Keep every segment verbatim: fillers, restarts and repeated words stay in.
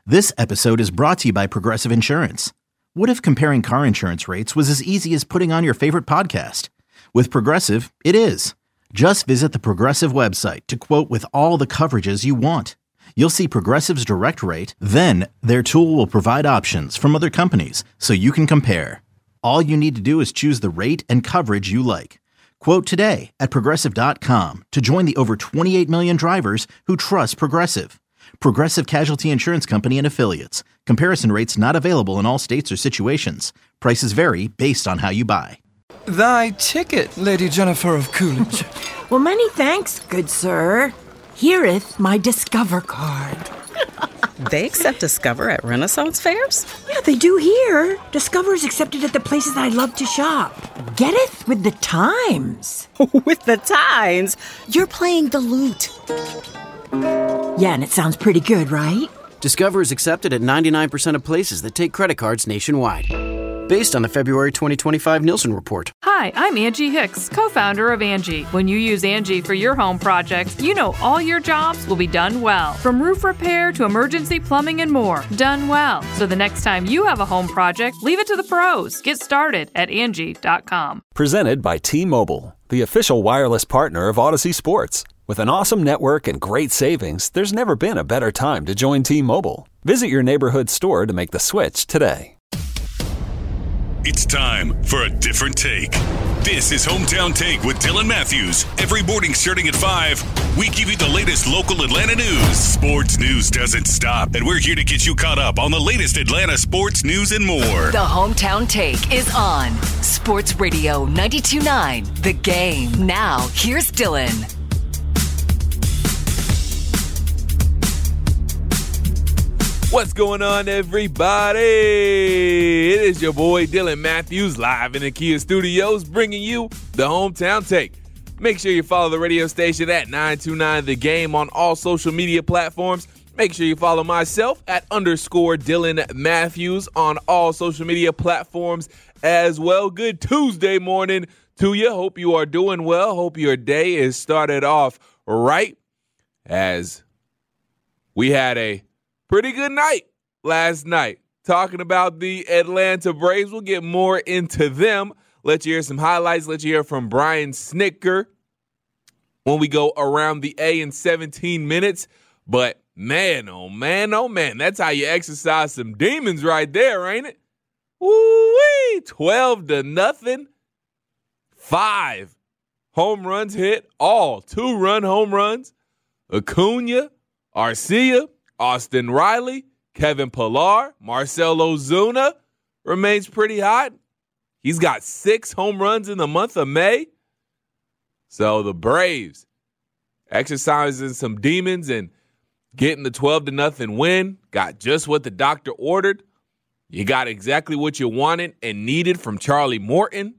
This episode is brought to you by Progressive Insurance. What if comparing car insurance rates was as easy as putting on your favorite podcast? With Progressive, it is. Just visit the Progressive website to quote with all the coverages you want. You'll see Progressive's direct rate, then their tool will provide options from other companies so you can compare. All you need to do is choose the rate and coverage you like. Quote today at progressive dot com to join the over twenty-eight million drivers who trust Progressive. Progressive Casualty Insurance Company and Affiliates. Comparison rates not available in all states or situations. Prices vary based on how you buy. Thy ticket, Lady Jennifer of Coolidge. Well, many thanks, good sir. Hereeth my Discover card. They accept Discover at Renaissance fairs? Yeah, they do here. Discover is accepted at the places I love to shop. Getteth with the times. With the times? You're playing the lute. Yeah, and it sounds pretty good, right? Discover is accepted at ninety-nine percent of places that take credit cards nationwide. Based on the February twenty twenty-five Nielsen report. Hi, I'm Angie Hicks, co-founder of Angie. When you use Angie for your home projects, you know all your jobs will be done well. From roof repair to emergency plumbing and more. Done well. So the next time you have a home project, leave it to the pros. Get started at Angie dot com. Presented by T-Mobile, the official wireless partner of Odyssey Sports. With an awesome network and great savings, there's never been a better time to join T-Mobile. Visit your neighborhood store to make the switch today. It's time for a different take. This is Hometown Take with Dylan Matthews. Every morning starting at five, we give you the latest local Atlanta news. Sports news doesn't stop, and we're here to get you caught up on the latest Atlanta sports news and more. The Hometown Take is on Sports Radio ninety-two point nine, The Game. Now, here's Dylan. What's going on, everybody? It is your boy Dylan Matthews live in the Kia Studios bringing you the Hometown Take. Make sure you follow the radio station at nine two nine The Game on all social media platforms. Make sure you follow myself at underscore Dylan Matthews on all social media platforms as well. Good Tuesday morning to you. Hope you are doing well. Hope your day is started off right, as we had a pretty good night last night. Talking about the Atlanta Braves. We'll get more into them. Let you hear some highlights. Let you hear from Brian Snitker when we go around the A in seventeen minutes. But man, oh man, oh man, that's how you exercise some demons right there, ain't it? Woo-wee, twelve to nothing. Five home runs hit, all two-run home runs. Acuna, Arcia, Austin Riley, Kevin Pillar, Marcell Ozuna remains pretty hot. He's got six home runs in the month of May. So the Braves exercising some demons and getting the twelve to nothing win. Got just what the doctor ordered. You got exactly what you wanted and needed from Charlie Morton.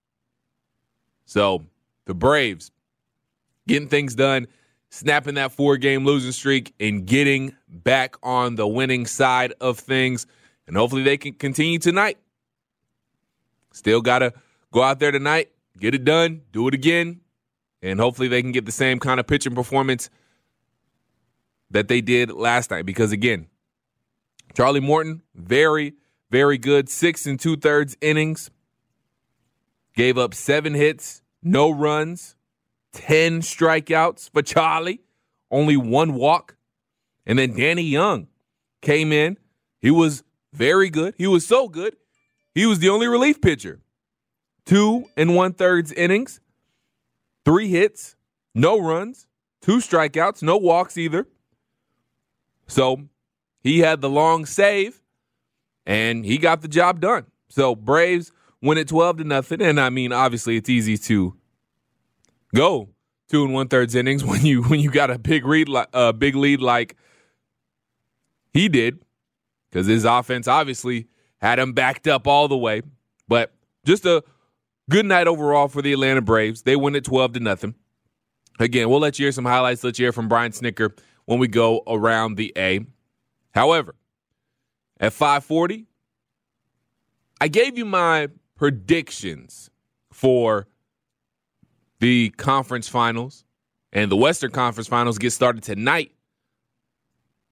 So the Braves getting things done, snapping that four-game losing streak and getting back on the winning side of things. And hopefully they can continue tonight. Still got to go out there tonight, get it done, do it again, and hopefully they can get the same kind of pitching performance that they did last night. Because, again, Charlie Morton, very, very good. Six and two-thirds innings. Gave up seven hits, no runs. ten strikeouts for Charlie, only one walk. And then Danny Young came in. He was very good. He was so good, he was the only relief pitcher. Two and one-thirds innings, three hits, no runs, two strikeouts, no walks either. So he had the long save, and he got the job done. So Braves win it twelve to nothing. And, I mean, obviously it's easy to go two and one thirds innings when you when you got a big lead, uh, big lead like he did, because his offense obviously had him backed up all the way. But just a good night overall for the Atlanta Braves. They win it twelve to nothing. Again, we'll let you hear some highlights. Let you hear from Brian Snitker when we go around the A. However, at five forty, I gave you my predictions for the conference finals, and the Western Conference Finals get started tonight.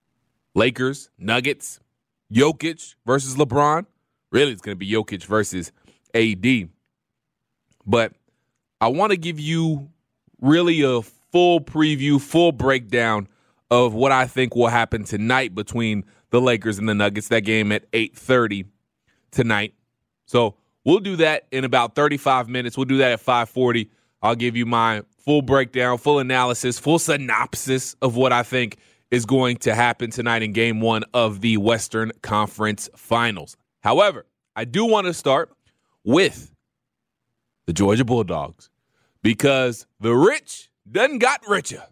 Lakers, Nuggets, Jokic versus LeBron. Really, it's going to be Jokic versus A D. But I want to give you really a full preview, full breakdown of what I think will happen tonight between the Lakers and the Nuggets. That game at eight thirty tonight. So we'll do that in about thirty-five minutes. We'll do that at five forty. I'll give you my full breakdown, full analysis, full synopsis of what I think is going to happen tonight in game one of the Western Conference Finals. However, I do want to start with the Georgia Bulldogs because the rich done got richer.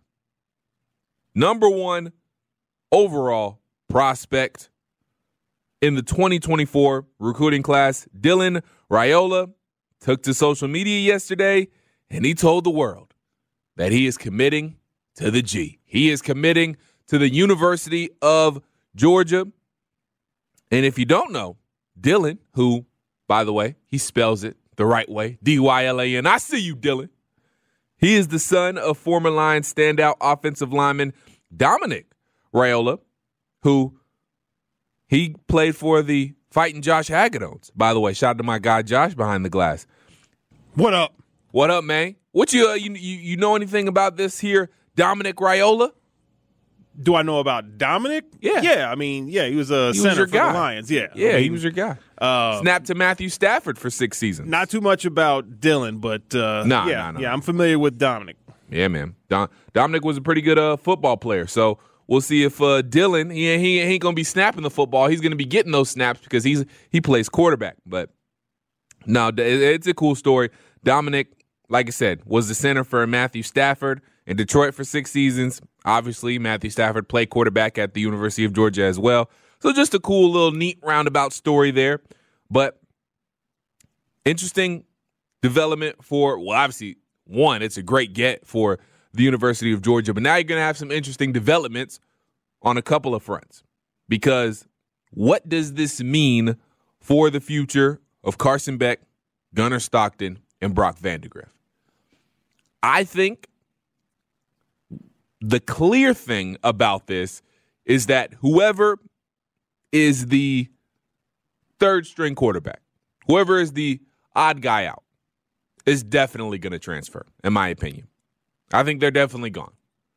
Number one overall prospect in the twenty twenty-four recruiting class, Dylan Raiola, took to social media yesterday and he told the world that he is committing to the G. He is committing to the University of Georgia. And if you don't know, Dylan, who, by the way, he spells it the right way, D Y L A N. I see you, Dylan. He is the son of former Lions standout offensive lineman Dominic Raiola, who he played for the Fighting Josh Hagedorns. By the way, shout out to my guy Josh behind the glass. What up? What up, man? What you uh, you, you you know anything about this here, Dominic Raiola? Do I know about Dominic? Yeah. Yeah, I mean, yeah, he was a he center was for guy. the Lions. Yeah. Yeah, I mean, he was your guy. Uh, Snapped to Matthew Stafford for six seasons. Not too much about Dylan, but uh, nah, yeah, nah, nah. yeah, I'm familiar with Dominic. Yeah, man. Dom- Dominic was a pretty good uh, football player. So we'll see if uh, Dylan, he, he ain't going to be snapping the football. He's going to be getting those snaps because he's he plays quarterback. But no, it's a cool story. Dominic, like I said, was the center for Matthew Stafford in Detroit for six seasons. Obviously, Matthew Stafford played quarterback at the University of Georgia as well. So just a cool little neat roundabout story there. But interesting development for, well, obviously, one, it's a great get for the University of Georgia. But now you're going to have some interesting developments on a couple of fronts. Because what does this mean for the future of Carson Beck, Gunnar Stockton, and Brock Vandagriff? I think the clear thing about this is that whoever is the third string quarterback, whoever is the odd guy out, is definitely going to transfer, in my opinion. I think they're definitely gone.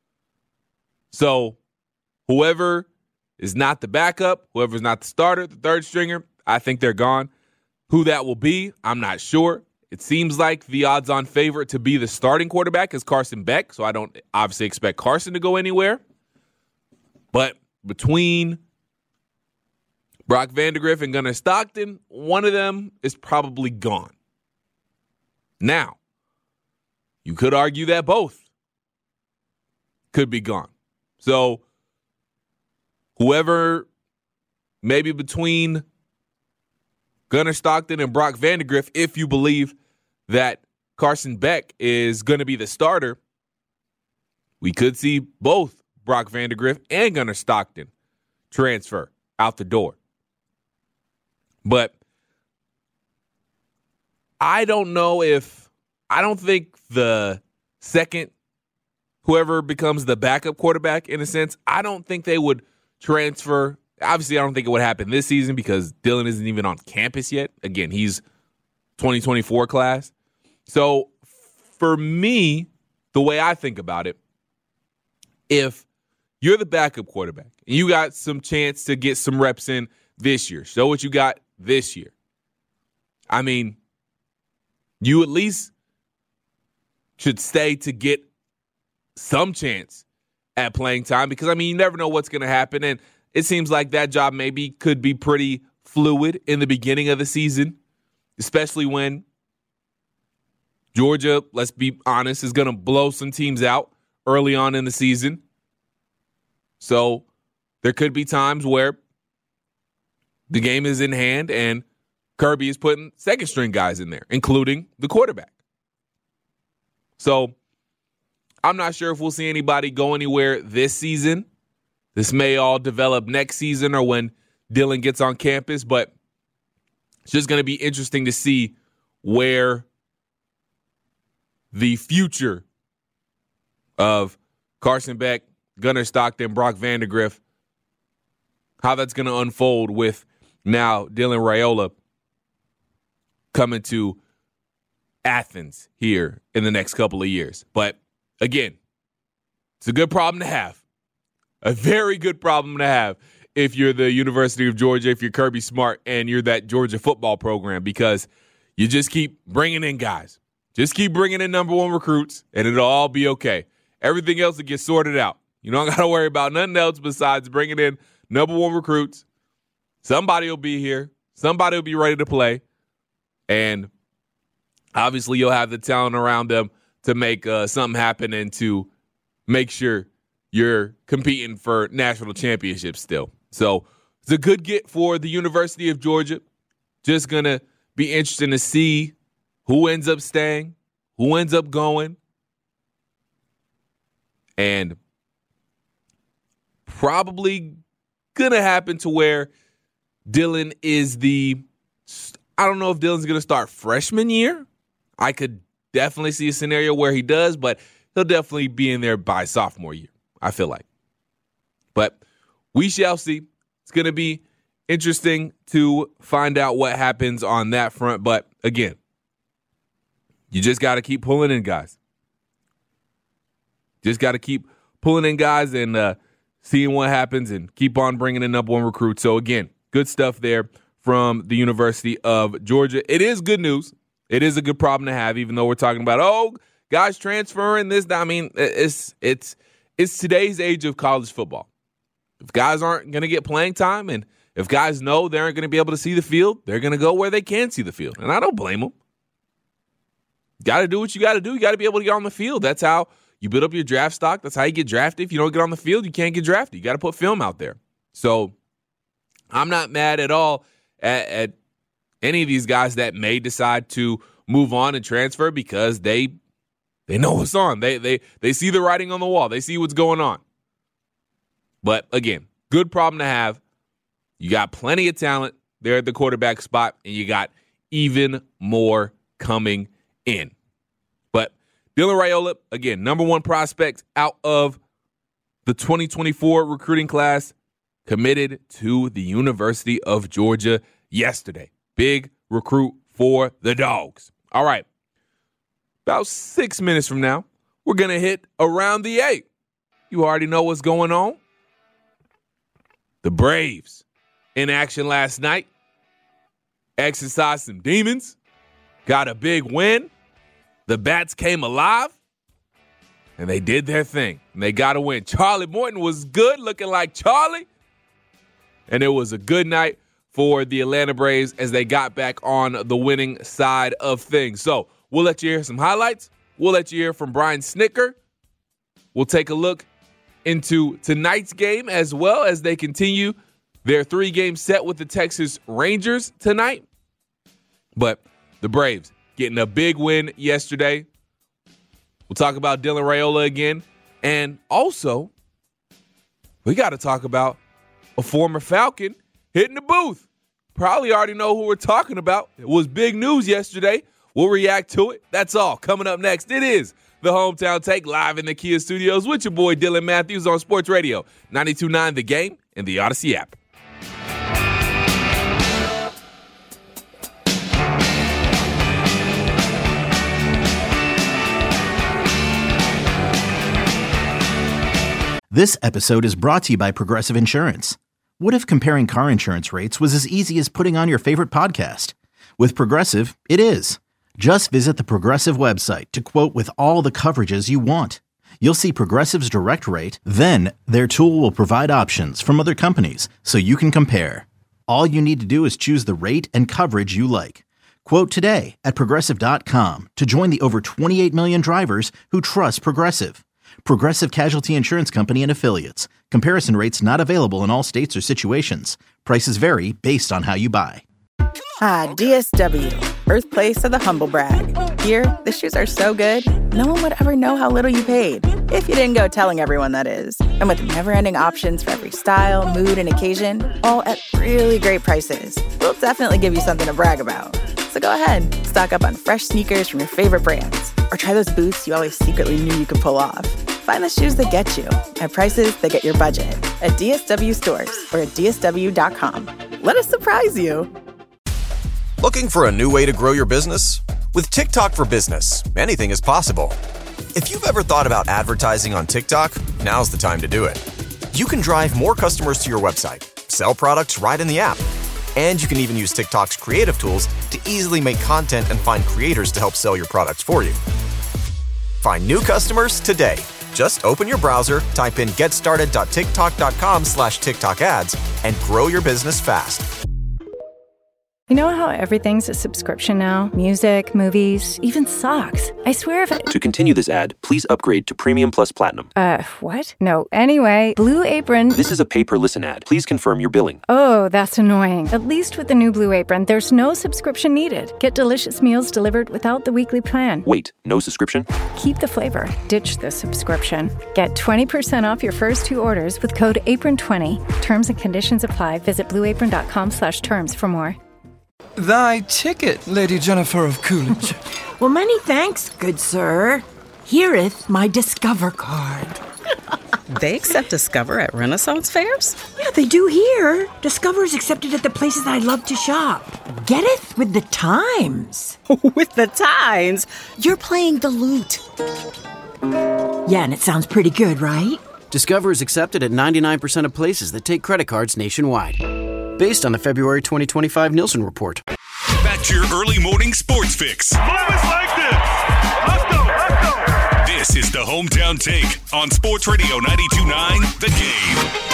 So whoever is not the backup, whoever's not the starter, the third stringer, I think they're gone. Who that will be, I'm not sure. It seems like the odds-on favorite to be the starting quarterback is Carson Beck, so I don't obviously expect Carson to go anywhere. But between Brock Vandagriff and Gunnar Stockton, one of them is probably gone. Now, you could argue that both could be gone. So whoever, maybe between Gunnar Stockton and Brock Vandagriff, if you believe that Carson Beck is going to be the starter, we could see both Brock Vandagriff and Gunnar Stockton transfer out the door. But I don't know if, I don't think the second, whoever becomes the backup quarterback, in a sense, I don't think they would transfer. Obviously, I don't think it would happen this season because Dylan isn't even on campus yet. Again, he's twenty twenty-four class. So for me, the way I think about it, if you're the backup quarterback and you got some chance to get some reps in this year, show what you got this year. I mean, you at least should stay to get some chance at playing time because, I mean, you never know what's going to happen. And it seems like that job maybe could be pretty fluid in the beginning of the season, especially when Georgia, let's be honest, is going to blow some teams out early on in the season. So there could be times where the game is in hand and Kirby is putting second string guys in there, including the quarterback. So I'm not sure if we'll see anybody go anywhere this season. This may all develop next season or when Dylan gets on campus, but it's just going to be interesting to see where the future of Carson Beck, Gunnar Stockton, Brock Vandagriff how that's going to unfold with now Dylan Raiola coming to Athens here in the next couple of years. But again, it's a good problem to have. A very good problem to have if you're the University of Georgia, if you're Kirby Smart, and you're that Georgia football program, because you just keep bringing in guys. Just keep bringing in number one recruits, and it'll all be okay. Everything else will get sorted out. You don't got to worry about nothing else besides bringing in number one recruits. Somebody will be here. Somebody will be ready to play. And obviously you'll have the talent around them to make uh, something happen and to make sure you're competing for national championships still. So it's a good get for the University of Georgia. Just going to be interesting to see who ends up staying, who ends up going. And probably going to happen to where Dylan is the, I don't know if Dylan's going to start freshman year. I could definitely see a scenario where he does, but he'll definitely be in there by sophomore year, I feel like. But we shall see. It's going to be interesting to find out what happens on that front. But again, you just got to keep pulling in guys. Just got to keep pulling in guys and uh, seeing what happens and keep on bringing in number one recruits. So again, good stuff there from the University of Georgia. It is good news. It is a good problem to have, even though we're talking about, oh, guys transferring this. I mean, it's it's it's today's age of college football. If guys aren't going to get playing time, and if guys know they aren't going to be able to see the field, they're going to go where they can see the field. And I don't blame them. Got to do what you got to do. You got to be able to get on the field. That's how you build up your draft stock. That's how you get drafted. If you don't get on the field, you can't get drafted. You got to put film out there. So I'm not mad at all at, at any of these guys that may decide to move on and transfer because they they know what's on. They they they see the writing on the wall. They see what's going on. But again, good problem to have. You got plenty of talent there at the quarterback spot, and you got even more coming in. But Dylan Raiola, again, number one prospect out of the twenty twenty-four recruiting class, committed to the University of Georgia yesterday. Big recruit for the Dogs. All right. About six minutes from now, we're going to hit around the eight. You already know what's going on. The Braves in action last night. Exercised some demons. Got a big win. The Bats came alive. And they did their thing. And they got a win. Charlie Morton was good, looking like Charlie. And it was a good night for the Atlanta Braves as they got back on the winning side of things. So we'll let you hear some highlights. We'll let you hear from Brian Snitker. We'll take a look into tonight's game as well as they continue their three-game set with the Texas Rangers tonight. But the Braves getting a big win yesterday. We'll talk about Dylan Raiola again. And also, we got to talk about a former Falcon hitting the booth. Probably already know who we're talking about. It was big news yesterday. We'll react to it. That's all. Coming up next, it is the Hometown Take live in the Kia Studios with your boy Dylan Matthews on Sports Radio ninety-two point nine The Game and the Odyssey app. This episode is brought to you by Progressive Insurance. What if comparing car insurance rates was as easy as putting on your favorite podcast? With Progressive, it is. Just visit the Progressive website to quote with all the coverages you want. You'll see Progressive's direct rate, then their tool will provide options from other companies so you can compare. All you need to do is choose the rate and coverage you like. Quote today at Progressive dot com to join the over twenty-eight million drivers who trust Progressive. Progressive Casualty Insurance Company and Affiliates. Comparison rates not available in all states or situations. Prices vary based on how you buy. Ah, D S W, birthplace of the humble brag. Here, the shoes are so good, no one would ever know how little you paid. If you didn't go telling everyone, that is. And with never-ending options for every style, mood, and occasion, all at really great prices, we'll definitely give you something to brag about. So go ahead, stock up on fresh sneakers from your favorite brands, or try those boots you always secretly knew you could pull off. Find the shoes that get you, at prices that get your budget. at D S W stores or at D S W dot com. Let us surprise you. Looking for a new way to grow your business? With TikTok for Business, anything is possible. If you've ever thought about advertising on TikTok, now's the time to do it. You can drive more customers to your website, sell products right in the app, and you can even use TikTok's creative tools to easily make content and find creators to help sell your products for you. Find new customers today. Just open your browser, type in getstarted.tiktok.com slash TikTok ads, and grow your business fast. You know how everything's a subscription now? Music, movies, even socks. I swear if I... To continue this ad, please upgrade to Premium Plus Platinum. Uh, what? No. Anyway, Blue Apron... This is a pay-per-listen ad. Please confirm your billing. Oh, that's annoying. At least with the new Blue Apron, there's no subscription needed. Get delicious meals delivered without the weekly plan. Wait, no subscription? Keep the flavor. Ditch the subscription. Get twenty percent off your first two orders with code apron twenty. Terms and conditions apply. Visit blueapron.com slash terms for more. Thy ticket, Lady Jennifer of Coolidge. Well, many thanks, good sir. Hereeth my Discover card. They accept Discover at Renaissance fairs? Yeah, they do here. Discover is accepted at the places I love to shop. Getteth with the times. With the times? You're playing the lute. Yeah, and it sounds pretty good, right? Discover is accepted at ninety-nine percent of places that take credit cards nationwide. Based on the February twenty twenty-five Nielsen report. Back to your early morning sports fix. Moments like this. Let's go, let's go. This is the Hometown Take on Sports Radio ninety-two point nine, The Game.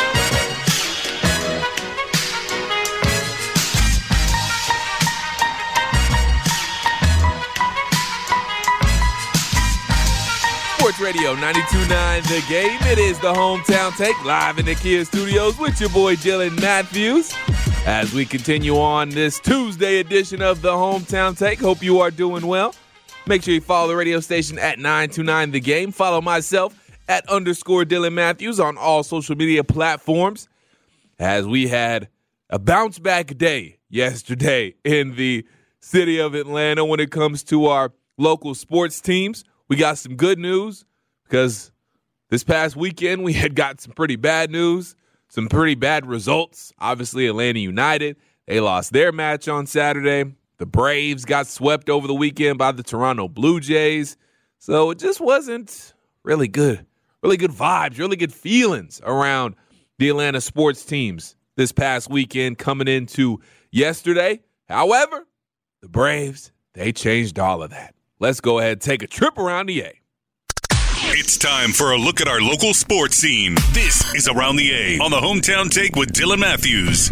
Sports Radio ninety-two point nine The Game. It is the Hometown Take live in the Kia Studios with your boy Dylan Matthews. As we continue on this Tuesday edition of the Hometown Take, hope you are doing well. Make sure you follow the radio station at nine two nine The Game. Follow myself at underscore Dylan Matthews on all social media platforms. As we had a bounce back day yesterday in the city of Atlanta when it comes to our local sports teams. We got some good news because this past weekend we had got some pretty bad news, some pretty bad results. Obviously, Atlanta United, they lost their match on Saturday. The Braves got swept over the weekend by the Toronto Blue Jays. So it just wasn't really good, really good vibes, really good feelings around the Atlanta sports teams this past weekend coming into yesterday. However, the Braves, they changed all of that. Let's go ahead and take a trip around the A. It's time for a look at our local sports scene. This is Around the A on the Hometown Take with Dylan Matthews.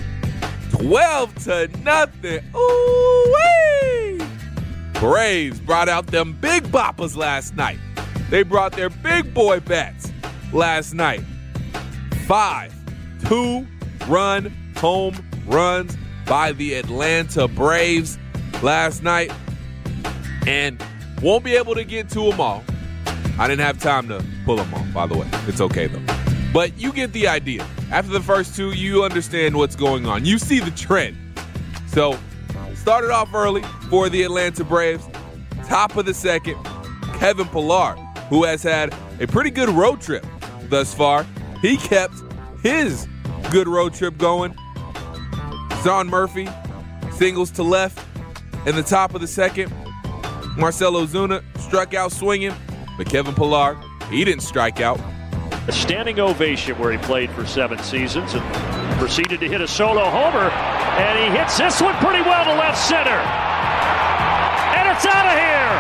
twelve to nothing. Ooh-wee! Braves brought out them big boppers last night. They brought their big boy bats last night. Five two-run home runs by the Atlanta Braves last night. And won't be able to get to them all. I didn't have time to pull them off, by the way. It's okay, though. But you get the idea. After the first two, you understand what's going on. You see the trend. So, started off early for the Atlanta Braves. Top of the second, Kevin Pillar, who has had a pretty good road trip thus far. He kept his good road trip going. Sean Murphy, singles to left in the top of the second. Marcell Ozuna struck out swinging, but Kevin Pillar, he didn't strike out. A standing ovation where he played for seven seasons and proceeded to hit a solo homer, and he hits this one pretty well to left center. And it's out of here!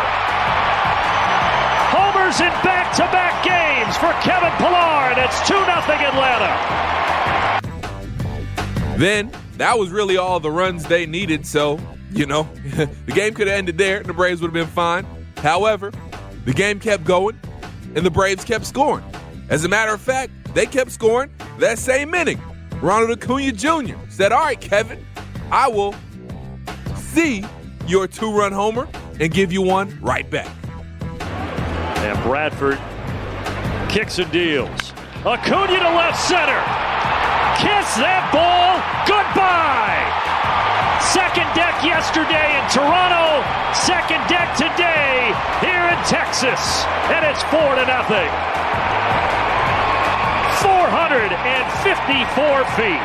Homers in back-to-back games for Kevin Pillar, and it's two nothing Atlanta. Then, that was really all the runs they needed, so you know, the game could have ended there and the Braves would have been fine. However, the game kept going and the Braves kept scoring. As a matter of fact, they kept scoring that same inning. Ronald Acuna Junior said, all right, Kevin, I will see your two-run homer and give you one right back. And Bradford kicks and deals. Acuna to left center. Kiss that ball goodbye. Second deck yesterday in Toronto, second deck today here in Texas, and it's four to nothing. four hundred fifty-four feet.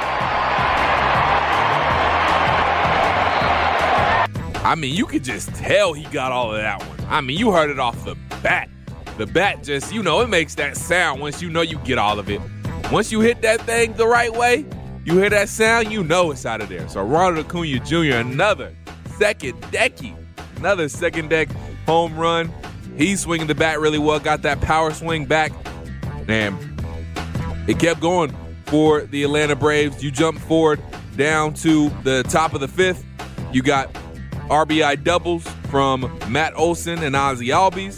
I mean, you could just tell he got all of that one. I mean, you heard it off the bat. The bat just, you know, it makes that sound once you know you get all of it. Once you hit that thing the right way, you hear that sound, you know it's out of there. So Ronald Acuna Junior, another second decky, another second deck home run. He's swinging the bat really well, got that power swing back. And it kept going for the Atlanta Braves. You jump forward down to the top of the fifth. You got R B I doubles from Matt Olson and Ozzie Albies.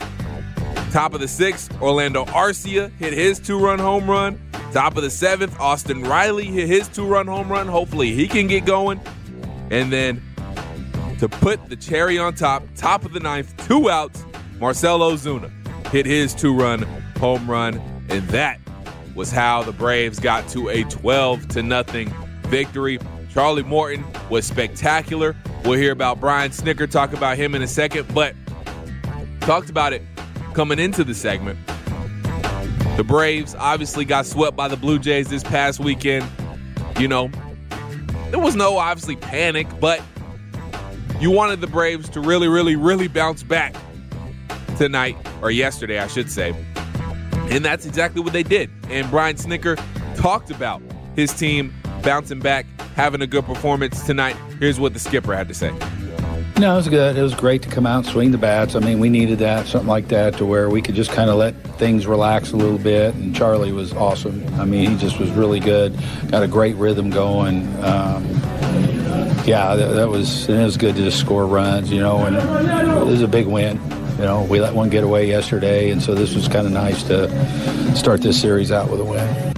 Top of the sixth, Orlando Arcia hit his two-run home run. Top of the seventh, Austin Riley hit his two-run home run. Hopefully he can get going. And then to put the cherry on top, top of the ninth, two outs, Marcell Ozuna hit his two-run home run. And that was how the Braves got to a twelve to nothing victory. Charlie Morton was spectacular. We'll hear about Brian Snitker, talk about him in a second, but talked about it coming into the segment. The Braves obviously got swept by the Blue Jays this past weekend. You know, there was no obviously panic, but you wanted the Braves to really, really, really bounce back tonight, or yesterday, I should say. And that's exactly what they did. And Brian Snitker talked about his team bouncing back, having a good performance tonight. Here's what the skipper had to say. No, it was good. It was great to come out and swing the bats. I mean, we needed that, something like that, to where we could just kind of let things relax a little bit. And Charlie was awesome. I mean, he just was really good. Got a great rhythm going. Um, yeah, that, that was it was good to just score runs, you know, and it was a big win. You know, we let one get away yesterday, and so this was kind of nice to start this series out with a win.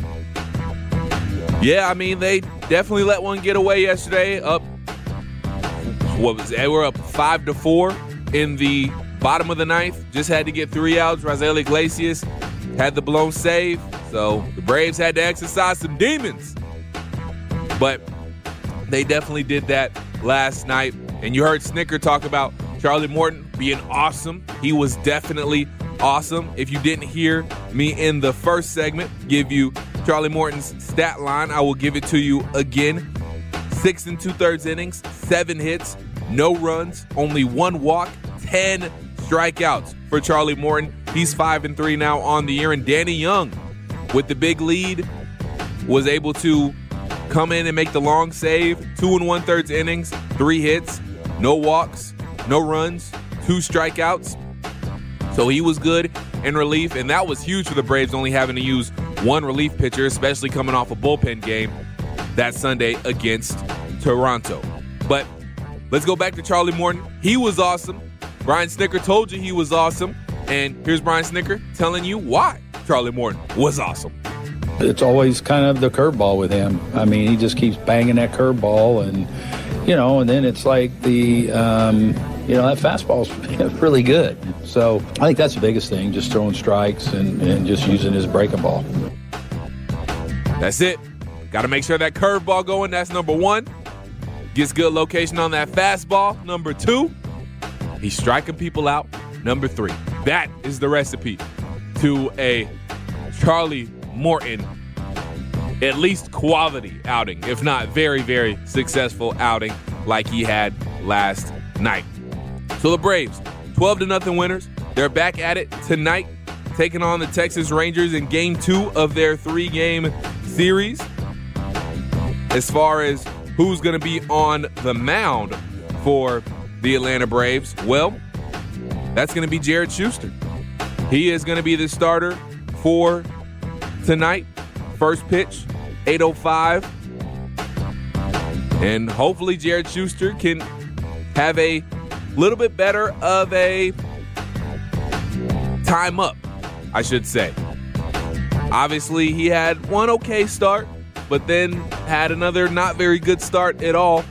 Yeah, I mean, they definitely let one get away yesterday. Up, what was it? They were up five to four in the bottom of the ninth. Just had to get three outs. Raisel Iglesias had the blown save, so the Braves had to exercise some demons. But they definitely did that last night. And you heard Snitker talk about Charlie Morton being awesome. He was definitely awesome. If you didn't hear me in the first segment give you Charlie Morton's stat line, I will give it to you again. Six and two-thirds innings, seven hits, no runs, only one walk, ten strikeouts for Charlie Morton. He's five and three now on the year. And Danny Young, with the big lead, was able to come in and make the long save. Two and one-thirds innings, three hits, no walks, no runs, two strikeouts. So he was good in relief, and that was huge for the Braves, only having to use one relief pitcher, especially coming off a bullpen game that Sunday against Toronto. But let's go back to Charlie Morton. He was awesome. Brian Snitker told you he was awesome, and here's Brian Snitker telling you why Charlie Morton was awesome. It's always kind of the curveball with him. I mean, he just keeps banging that curveball, and you know, and then it's like the, um, you know, that fastball's really good. So I think that's the biggest thing, just throwing strikes and, and just using his breaking ball. That's it. Got to make sure that curveball going. That's number one. Gets good location on that fastball. Number two, he's striking people out. Number three, that is the recipe to a Charlie Morton, at least quality outing, if not very, very successful outing like he had last night. So the Braves, twelve to nothing winners. They're back at it tonight, taking on the Texas Rangers in game two of their three-game series. As far as who's going to be on the mound for the Atlanta Braves, well, that's going to be Jared Schuster. He is going to be the starter for tonight. First pitch, eight oh five. And hopefully Jared Schuster can have a little bit better of a time up, I should say. Obviously, he had one okay start, but then had another not very good start at all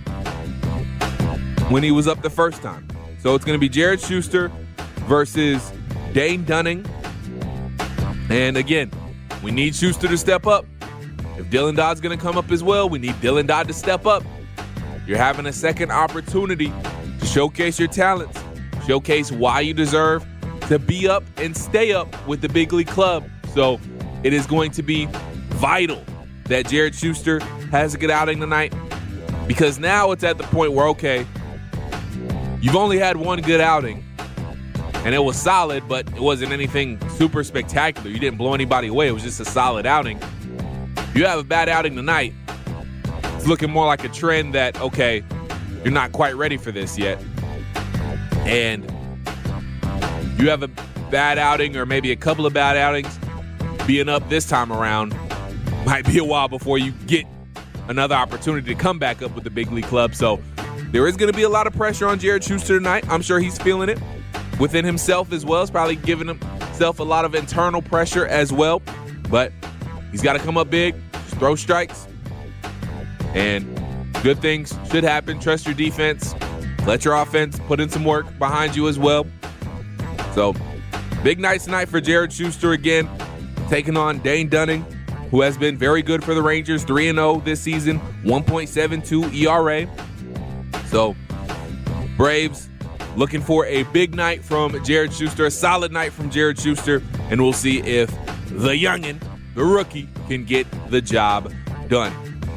when he was up the first time. So it's going to be Jared Schuster versus Dane Dunning. And again, we need Schuster to step up. If Dylan Dodd's going to come up as well, we need Dylan Dodd to step up. You're having a second opportunity to showcase your talents, showcase why you deserve to be up and stay up with the big league club. So it is going to be vital that Jared Schuster has a good outing tonight, because now it's at the point where, okay, you've only had one good outing, and it was solid, but it wasn't anything super spectacular. You didn't blow anybody away. It was just a solid outing. You have a bad outing tonight, it's looking more like a trend that, okay, you're not quite ready for this yet. And you have a bad outing or maybe a couple of bad outings, being up this time around might be a while before you get another opportunity to come back up with the big league club. So there is going to be a lot of pressure on Jared Schuster tonight. I'm sure he's feeling it within himself as well. He's probably giving himself a lot of internal pressure as well. But he's got to come up big, just throw strikes, and good things should happen. Trust your defense. Let your offense put in some work behind you as well. So big night tonight for Jared Schuster again, taking on Dane Dunning, who has been very good for the Rangers, three and oh this season, one point seven two E R A. So Braves looking for a big night from Jared Schuster, a solid night from Jared Schuster, and we'll see if the youngin', the rookie, can get the job done.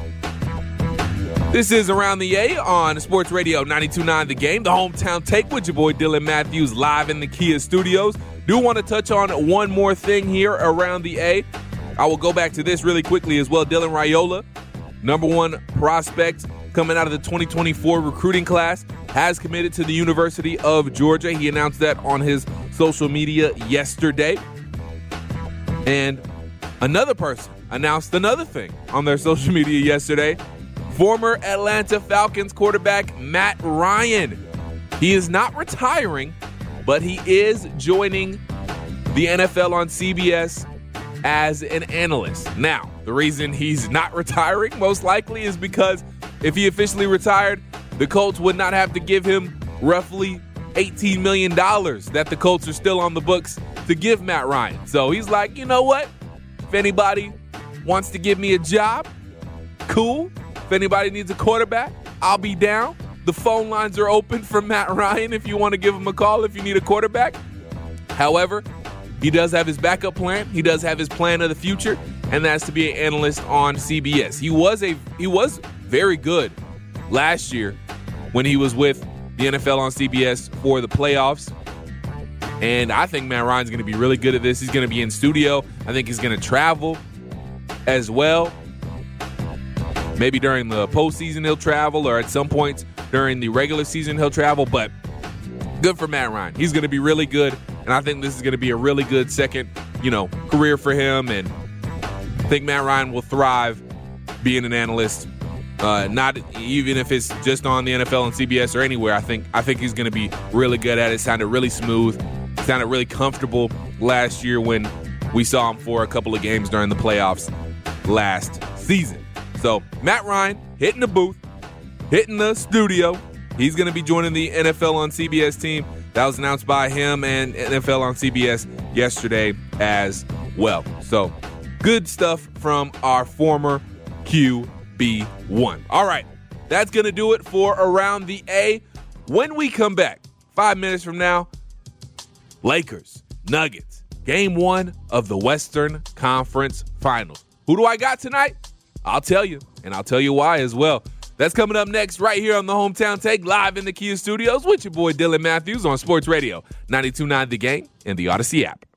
This is Around the A on Sports Radio ninety-two point nine The Game, the hometown take with your boy Dylan Matthews live in the Kia studios. Do want to touch on one more thing here around the A. I will go back to this really quickly as well. Dylan Raiola, number one prospect coming out of the twenty twenty-four recruiting class, has committed to the University of Georgia. He announced that on his social media yesterday. And another person announced another thing on their social media yesterday. Former Atlanta Falcons quarterback Matt Ryan. He is not retiring, but he is joining the N F L on C B S as an analyst. Now, the reason he's not retiring most likely is because if he officially retired, the Colts would not have to give him roughly eighteen million dollars that the Colts are still on the books to give Matt Ryan. So he's like, you know what? If anybody wants to give me a job, cool. If anybody needs a quarterback, I'll be down. The phone lines are open for Matt Ryan if you want to give him a call if you need a quarterback. However, he does have his backup plan. He does have his plan of the future, and that's to be an analyst on C B S. He was a he was very good last year when he was with the N F L on C B S for the playoffs. And I think Matt Ryan's going to be really good at this. He's going to be in studio. I think he's going to travel as well. Maybe during the postseason he'll travel, or at some points during the regular season he'll travel. But good for Matt Ryan. He's going to be really good, and I think this is going to be a really good second, you know, career for him. And I think Matt Ryan will thrive being an analyst. Uh, not even if it's just on the N F L and C B S or anywhere. I think I think he's going to be really good at it. Sounded really smooth. Sounded really comfortable last year when we saw him for a couple of games during the playoffs last season. So Matt Ryan hitting the booth, hitting the studio. He's going to be joining the N F L on C B S team. That was announced by him and N F L on C B S yesterday as well. So good stuff from our former Q B one. All right, that's going to do it for Around the A. When we come back, five minutes from now, Lakers, Nuggets, game one of the Western Conference Finals. Who do I got tonight? I'll tell you, and I'll tell you why as well. That's coming up next right here on the Hometown Take, live in the Kia Studios with your boy Dylan Matthews on Sports Radio ninety-two point nine The Game and the Odyssey app.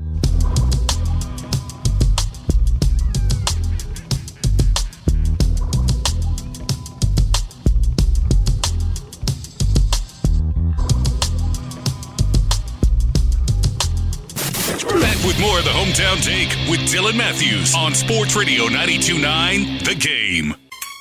Back with more of the Hometown Take with Dylan Matthews on Sports Radio ninety-two point nine The Game.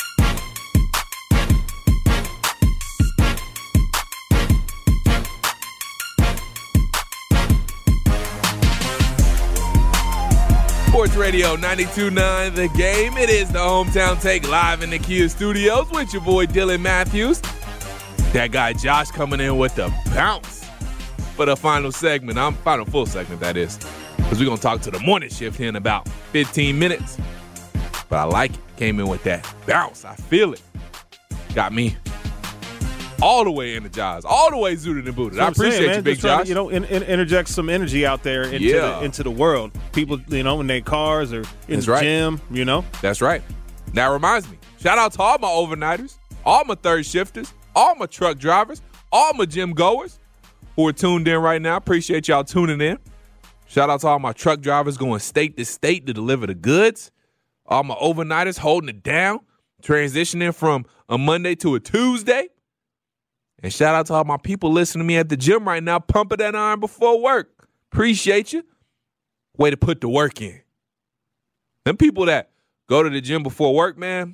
Sports Radio ninety-two point nine The Game. It is the Hometown Take live in the Kia Studios with your boy Dylan Matthews. That guy Josh coming in with the bounce for the final segment. I'm final full segment, that is, because we're going to talk to the morning shift here in about fifteen minutes. But I like it. Came in with that bounce. I feel it. Got me all the way energized, all the way zooted and booted. I appreciate saying, man, you, Big just trying Josh. To, you know, in, in, interject some energy out there into Yeah. the, into the world. People, you know, in their cars or in That's the right. gym, you know. That's right. That reminds me. Shout out to all my overnighters, all my third shifters, all my truck drivers, all my gym goers who are tuned in right now. Appreciate y'all tuning in. Shout out to all my truck drivers going state to state to deliver the goods. All my overnighters holding it down, transitioning from a Monday to a Tuesday. And shout out to all my people listening to me at the gym right now, pumping that iron before work. Appreciate you. Way to put the work in. Them people that go to the gym before work, man,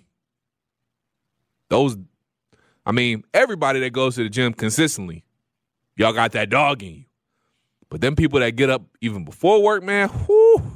those, I mean, everybody that goes to the gym consistently, y'all got that dog in you. But them people that get up even before work, man, whoo,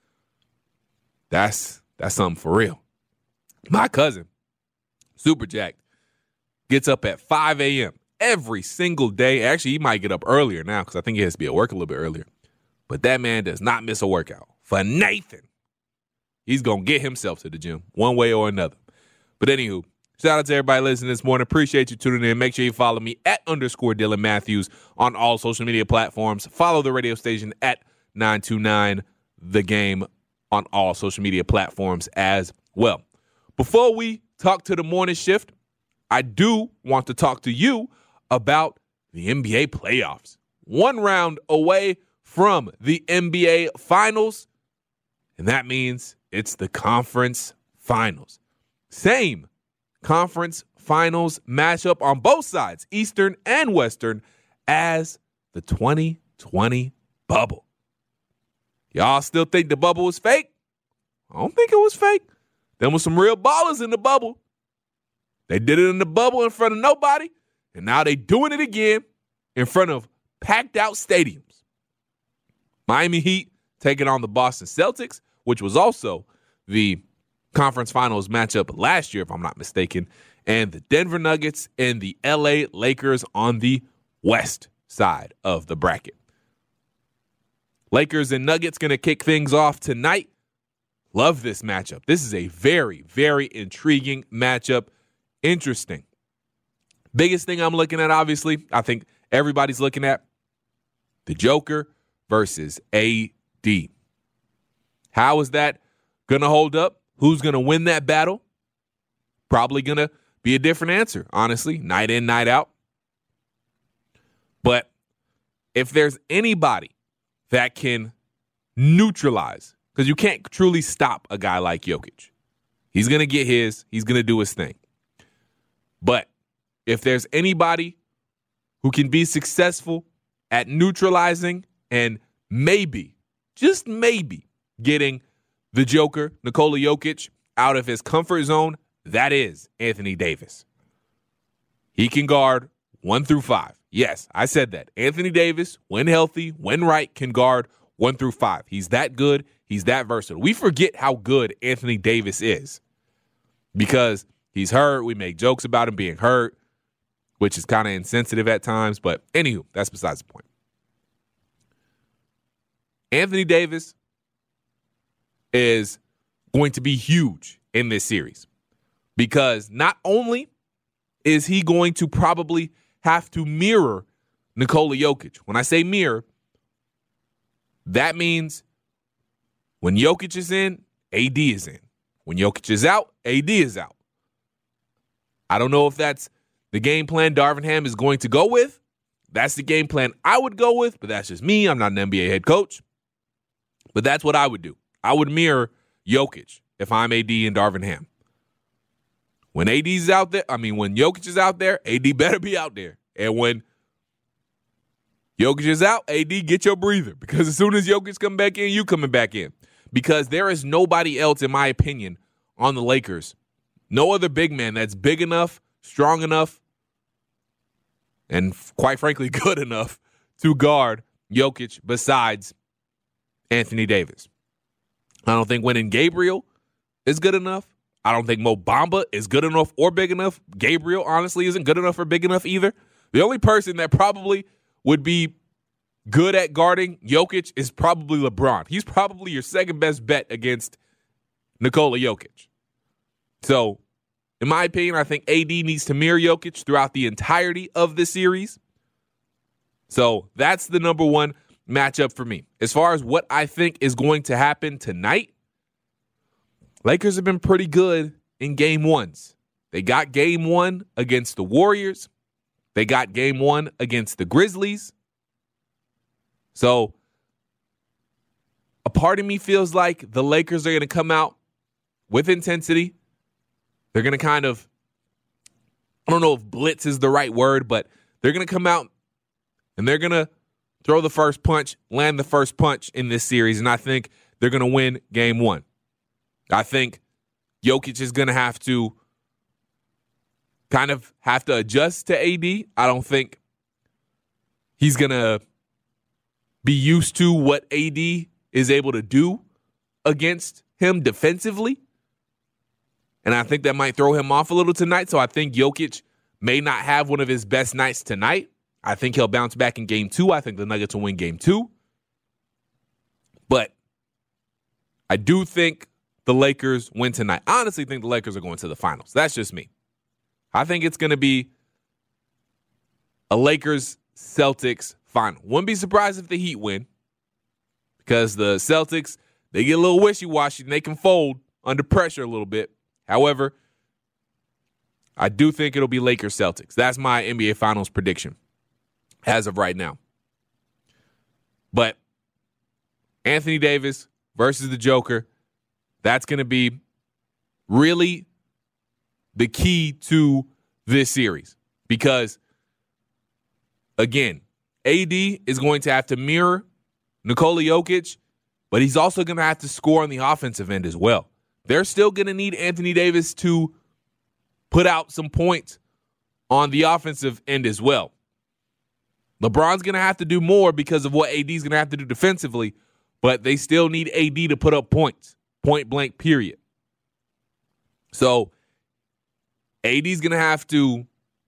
that's, that's something for real. My cousin, Super Jack, gets up at five a.m. every single day. Actually, he might get up earlier now because I think he has to be at work a little bit earlier. But that man does not miss a workout. For Nathan, he's going to get himself to the gym one way or another. But anywho, shout out to everybody listening this morning. Appreciate you tuning in. Make sure you follow me at underscore Dylan Matthews on all social media platforms. Follow the radio station at nine two nine The Game on all social media platforms as well. Before we talk to the morning shift, I do want to talk to you about the N B A playoffs. One round away from the N B A finals, and that means it's the conference finals. Same conference finals matchup on both sides, Eastern and Western, as the twenty twenty bubble. Y'all still think the bubble was fake? I don't think it was fake. There was some real ballers in the bubble. They did it in the bubble in front of nobody, and now they doing it again in front of packed out stadiums. Miami Heat taking on the Boston Celtics, which was also the conference finals matchup last year, if I'm not mistaken, and the Denver Nuggets and the L A Lakers on the west side of the bracket. Lakers and Nuggets going to kick things off tonight. Love this matchup. This is a very, very intriguing matchup. Interesting. Biggest thing I'm looking at, obviously, I think everybody's looking at the Joker versus A D. How is that going to hold up? Who's going to win that battle? Probably going to be a different answer, honestly, night in, night out. But if there's anybody that can neutralize, because you can't truly stop a guy like Jokic. He's going to get his. He's going to do his thing. But if there's anybody who can be successful at neutralizing and maybe, just maybe, getting the Joker, Nikola Jokic, out of his comfort zone, that is Anthony Davis. He can guard one through five. Yes, I said that. Anthony Davis, when healthy, when right, can guard one through five. He's that good. He's that versatile. We forget how good Anthony Davis is because he's hurt. We make jokes about him being hurt, which is kind of insensitive at times. But anywho, that's besides the point. Anthony Davis is going to be huge in this series because not only is he going to probably have to mirror Nikola Jokic. When I say mirror, that means when Jokic is in, A D is in. When Jokic is out, A D is out. I don't know if that's the game plan Darvin Ham is going to go with. That's the game plan I would go with, but that's just me. I'm not an N B A head coach. But that's what I would do. I would mirror Jokic if I'm A D and Darvin Ham. When A D's out there, I mean, when Jokic is out there, A D better be out there. And when Jokic is out, A D, get your breather. Because as soon as Jokic come back in, you coming back in. Because there is nobody else, in my opinion, on the Lakers. No other big man that's big enough, strong enough, and quite frankly, good enough to guard Jokic besides Anthony Davis. I don't think Wenyen Gabriel is good enough. I don't think Mo Bamba is good enough or big enough. Gabriel, honestly, isn't good enough or big enough either. The only person that probably would be good at guarding Jokic is probably LeBron. He's probably your second best bet against Nikola Jokic. So, in my opinion, I think A D needs to mirror Jokic throughout the entirety of the series. So that's the number one matchup for me. As far as what I think is going to happen tonight, Lakers have been pretty good in game ones. They got game one against the Warriors. They got game one against the Grizzlies. So a part of me feels like the Lakers are going to come out with intensity. They're going to kind of, I don't know if blitz is the right word, but they're going to come out and they're going to throw the first punch, land the first punch in this series, and I think they're going to win game one. I think Jokic is going to have to kind of have to adjust to A D. I don't think he's going to be used to what A D is able to do against him defensively. And I think that might throw him off a little tonight. So I think Jokic may not have one of his best nights tonight. I think he'll bounce back in game two. I think the Nuggets will win game two. But I do think the Lakers win tonight. I honestly think the Lakers are going to the finals. That's just me. I think it's going to be a Lakers-Celtics final. Wouldn't be surprised if the Heat win, because the Celtics, they get a little wishy-washy and they can fold under pressure a little bit. However, I do think it'll be Lakers-Celtics. That's my N B A Finals prediction as of right now. But Anthony Davis versus the Joker, that's going to be really the key to this series. Because, again, A D is going to have to mirror Nikola Jokic, but he's also going to have to score on the offensive end as well. They're still going to need Anthony Davis to put out some points on the offensive end as well. LeBron's going to have to do more because of what A D's going to have to do defensively, but they still need A D to put up points, point blank, period. So A D's going to have to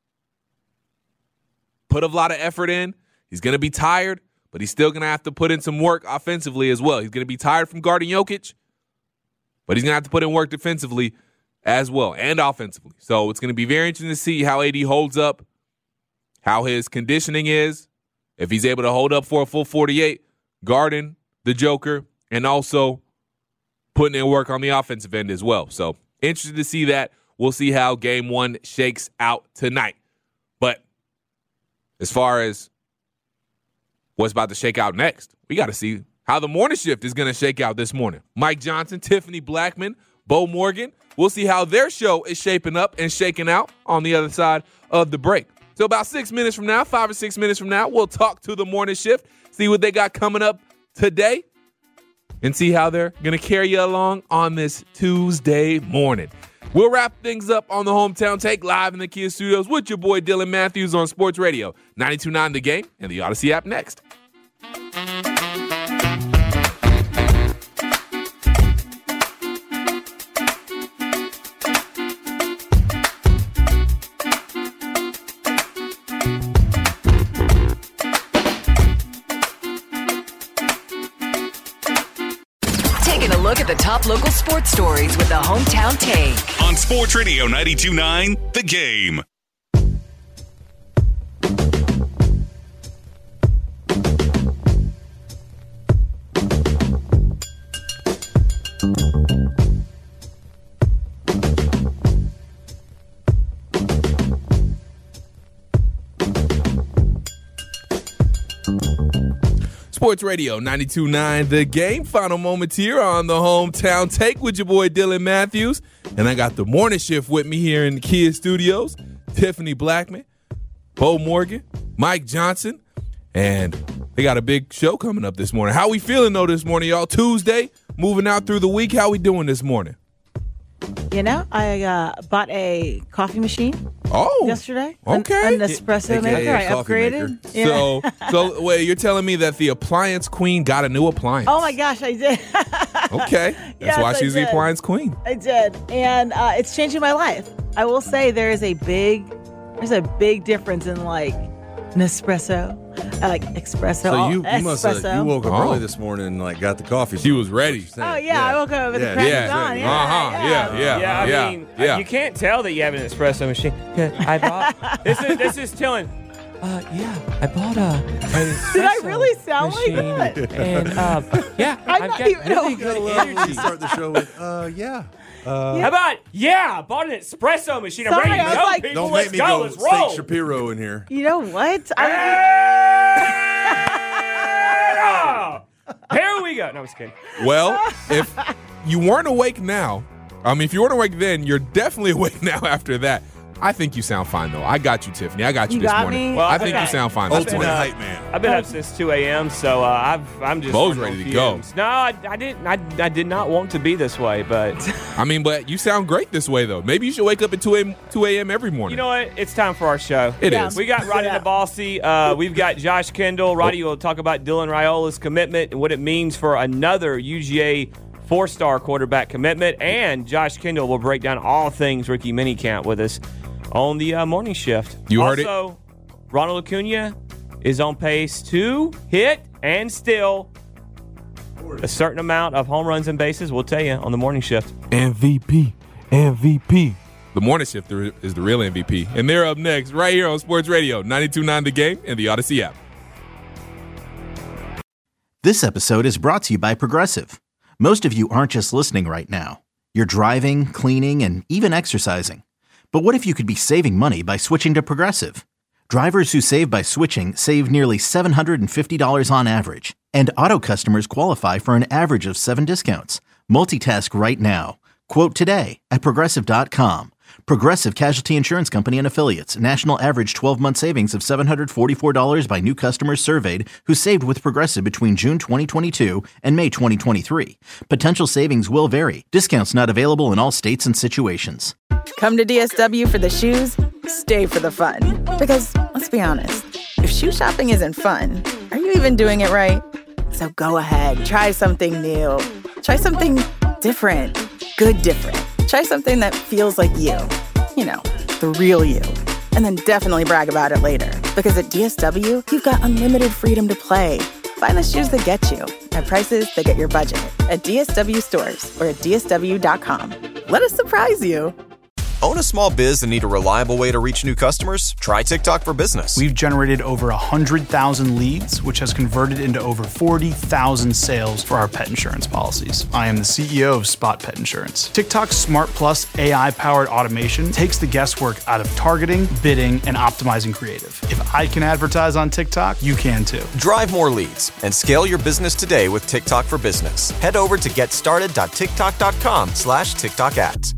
put a lot of effort in. He's going to be tired, but he's still going to have to put in some work offensively as well. He's going to be tired from guarding Jokic, but he's going to have to put in work defensively as well and offensively. So it's going to be very interesting to see how A D holds up, how his conditioning is, if he's able to hold up for a full forty-eight, guarding the Joker, and also putting in work on the offensive end as well. So interested to see that. We'll see how game one shakes out tonight. But as far as what's about to shake out next, we got to see how the morning shift is going to shake out this morning. Mike Johnson, Tiffany Blackman, Bo Morgan. We'll see how their show is shaping up and shaking out on the other side of the break. So about six minutes from now, five or six minutes from now, we'll talk to the morning shift, see what they got coming up today, and see how they're going to carry you along on this Tuesday morning. We'll wrap things up on the Hometown Take live in the Kia Studios with your boy Dylan Matthews on Sports Radio ninety-two point nine The Game and the Odyssey app next. Look at the top local sports stories with the Hometown Take on Sports Radio ninety-two point nine The Game. Sports Radio ninety-two point nine The Game. Final moments here on the Hometown Take with your boy Dylan Matthews. And I got the morning shift with me here in the Kia Studios. Tiffany Blackman, Bo Morgan, Mike Johnson. And they got a big show coming up this morning. How we feeling, though, this morning, y'all? Tuesday, moving out through the week. How we doing this morning? You know, I uh, bought a coffee machine. Oh, yesterday. Okay, an, an espresso maker. I upgraded. Maker. Yeah. So, so wait, you're telling me that the appliance queen got a new appliance? Oh my gosh, I did. Okay, that's yes, why she's the appliance queen. I did, and uh, it's changing my life. I will say there is a big, there's a big difference in like Nespresso uh, like espresso. So you, you must have espresso. you woke up Oh. early this morning and like got the coffee. She was ready. Oh yeah, I woke up with Yeah, the crackers yeah, on. Yeah, uh-huh, yeah, yeah, Yeah, I yeah, mean, yeah. you can't tell that you have an espresso machine. I bought this is this is Tillin. Uh, yeah, I bought a. An Did I espresso really sound machine, like that? And um, yeah, I'm I've not got even really aware. good I love when energy. you start the show with, uh, yeah. Uh, How about yeah? I bought an espresso machine. I'm Sorry, ready to I was go, like- people. Don't Let's make me go. go Let's Steak roll. Shapiro in here. You know what? I, Ah! Here we go. No, I'm just kidding. Well, if you weren't awake now, I mean, if you weren't awake then, you're definitely awake now after that. I think you sound fine, though. I got you, Tiffany. I got you, You this got morning. me? Well, I I've think been- you sound fine I've this been, morning. uh, hype man. I've been up since two a.m., so uh, I've I'm just Bo's running ready to on go. fumes. No, I, I didn't. I, I did not want to be this way, but I mean, but you sound great this way, though. Maybe you should wake up at two a.m. every morning. you know what? It's time for our show. It yeah. is. We got Roddy Yeah. Nabalsi. Uh, we've got Josh Kendall. Roddy will talk about Dylan Raiola's commitment and what it means for another U G A four-star quarterback commitment. And Josh Kendall will break down all things rookie minicamp with us on the uh, morning shift. You heard it. Also, Ronald Acuna is on pace to hit and still a certain amount of home runs and bases. We'll tell you on the morning shift. M V P. M V P. The morning shift is the real M V P. And they're up next right here on Sports Radio ninety-two point nine The Game and the Odyssey app. This episode is brought to you by Progressive. Most of you aren't just listening right now. You're driving, cleaning, and even exercising. But what if you could be saving money by switching to Progressive? Drivers who save by switching save nearly seven hundred fifty dollars on average. And auto customers qualify for an average of seven discounts. Multitask right now. Quote today at Progressive dot com. Progressive Casualty Insurance Company and Affiliates. National average twelve-month savings of seven hundred forty-four dollars by new customers surveyed who saved with Progressive between June twenty twenty-two and May twenty twenty-three. Potential savings will vary. Discounts not available in all states and situations. Come to D S W for the shoes, stay for the fun. Because, let's be honest, if shoe shopping isn't fun, are you even doing it right? So go ahead, try something new. Try something different. Good different. Try something that feels like you. You know, the real you. And then definitely brag about it later. Because at D S W, you've got unlimited freedom to play. Find the shoes that get you at prices that get your budget at D S W stores or at D S W dot com. Let us surprise you. Own a small biz and need a reliable way to reach new customers? Try TikTok for Business. We've generated over one hundred thousand leads, which has converted into over forty thousand sales for our pet insurance policies. I am the C E O of Spot Pet Insurance. TikTok's Smart Plus A I-powered automation takes the guesswork out of targeting, bidding, and optimizing creative. If I can advertise on TikTok, you can too. Drive more leads and scale your business today with TikTok for Business. Head over to getstarted.tiktok.com slash TikTok ads.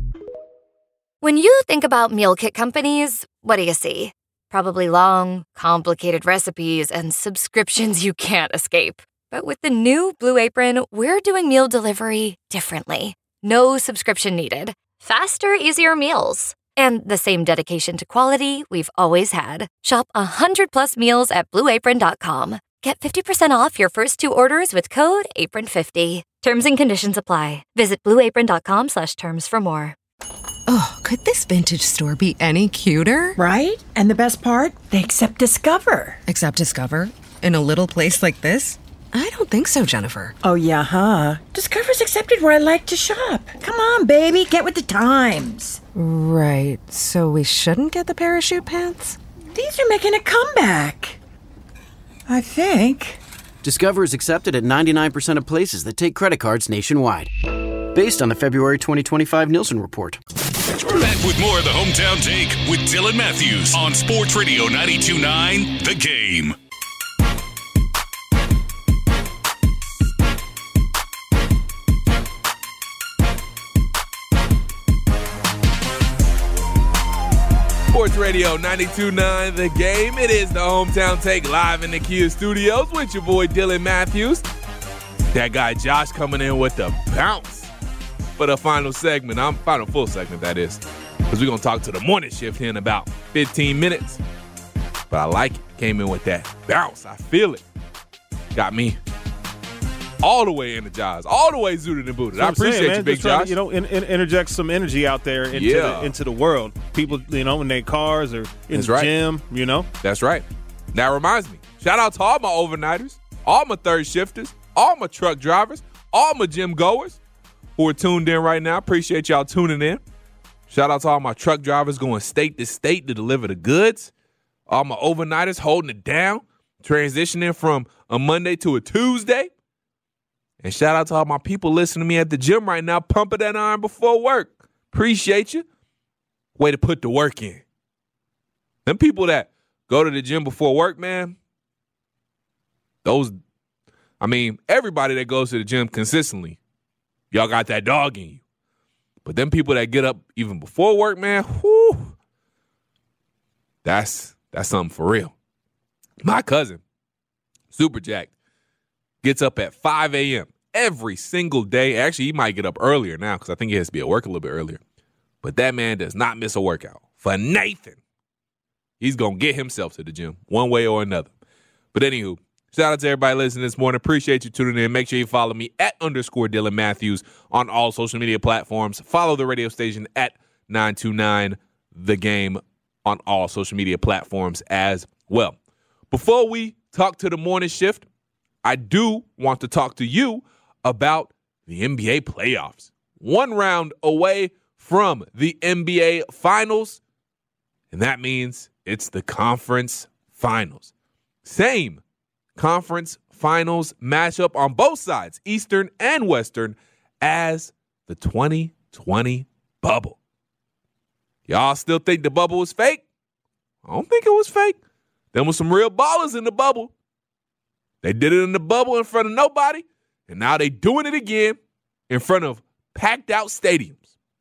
When you think about meal kit companies, what do you see? Probably long, complicated recipes and subscriptions you can't escape. But with the new Blue Apron, we're doing meal delivery differently. No subscription needed. Faster, easier meals. And the same dedication to quality we've always had. Shop one hundred plus meals at blue apron dot com. Get fifty percent off your first two orders with code apron fifty. Terms and conditions apply. Visit blue apron dot com slash terms for more. Oh, could this vintage store be any cuter? Right? And the best part? They accept Discover. Accept Discover? In a little place like this? I don't think so, Jennifer. Oh, yeah, huh? Discover's accepted where I like to shop. Come on, baby, get with the times. Right. So we shouldn't get the parachute pants? These are making a comeback. I think. Discover is accepted at ninety-nine percent of places that take credit cards nationwide. Based on the February twenty twenty-five Nielsen report. Back with more of the Hometown Take with Dylan Matthews on Sports Radio ninety-two point nine The Game. Sports Radio ninety-two point nine The Game. It is the Hometown Take live in the Kia Studios with your boy Dylan Matthews. That guy Josh coming in with the bounce for the final segment. I'm final full segment, that is. Because we're going to talk to the morning shift here in about fifteen minutes. But I like it. Came in with that bounce. I feel it. Got me all the way energized, all the way zooted and booted. I appreciate saying, man. you, Big Just trying Josh. to, you know, in, in, interject some energy out there into Yeah. the, into the world. People, you know, in their cars or in That's the right. gym, you know. That's right. That reminds me. Shout out to all my overnighters, all my third shifters, all my truck drivers, all my gym goers who are tuned in right now. Appreciate y'all tuning in. Shout out to all my truck drivers going state to state to deliver the goods. All my overnighters holding it down, transitioning from a Monday to a Tuesday. And shout out to all my people listening to me at the gym right now, pumping that iron before work. Appreciate you. Way to put the work in. Them people that go to the gym before work, man, those, I mean, everybody that goes to the gym consistently, y'all got that dog in you. But them people that get up even before work, man, whoo, that's, that's something for real. My cousin, Super Jack, gets up at five a.m. every single day. Actually, he might get up earlier now because I think he has to be at work a little bit earlier. But that man does not miss a workout. For Nathan, he's going to get himself to the gym one way or another. But anywho, shout out to everybody listening this morning. Appreciate you tuning in. Make sure you follow me at underscore Dylan Matthews on all social media platforms. Follow the radio station at nine two nine The Game on all social media platforms as well. Before we talk to the morning shift, I do want to talk to you about the N B A playoffs. One round away from the N B A Finals, and that means it's the conference finals. Same conference finals matchup on both sides, Eastern and Western, as the twenty twenty bubble. Y'all still think the bubble was fake? I don't think it was fake. There was some real ballers in the bubble. They did it in the bubble in front of nobody, and now they doing it again in front of packed out stadiums.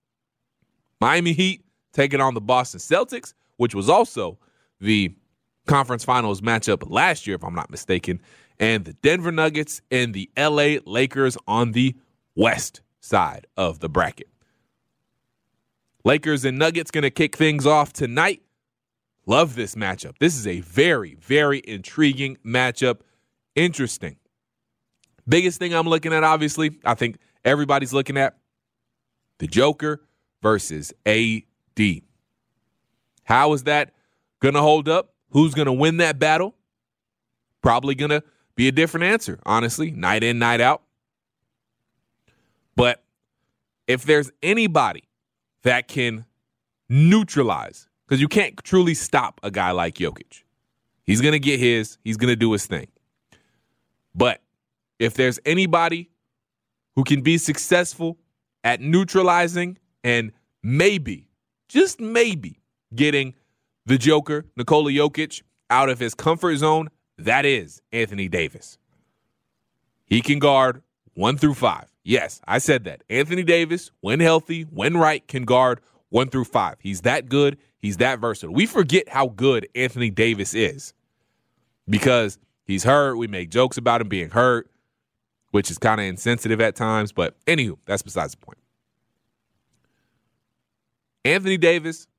Miami Heat taking on the Boston Celtics, which was also the conference finals matchup last year, if I'm not mistaken, and the Denver Nuggets and the L A Lakers on the west side of the bracket. Lakers and Nuggets going to kick things off tonight. Love this matchup. This is a very, very intriguing matchup. Interesting. Biggest thing I'm looking at, obviously, I think everybody's looking at the Joker versus A D. How is that going to hold up? Who's going to win that battle? Probably going to be a different answer, honestly, night in, night out. But if there's anybody that can neutralize, because you can't truly stop a guy like Jokic. He's going to get his. He's going to do his thing. But if there's anybody who can be successful at neutralizing and maybe, just maybe, getting the Joker, Nikola Jokic, out of his comfort zone, that is Anthony Davis. He can guard one through five. Yes, I said that. Anthony Davis, when healthy, when right, can guard one through five. He's that good. He's that versatile. We forget how good Anthony Davis is because he's hurt. We make jokes about him being hurt, which is kind of insensitive at times. But anywho, that's besides the point. Anthony Davis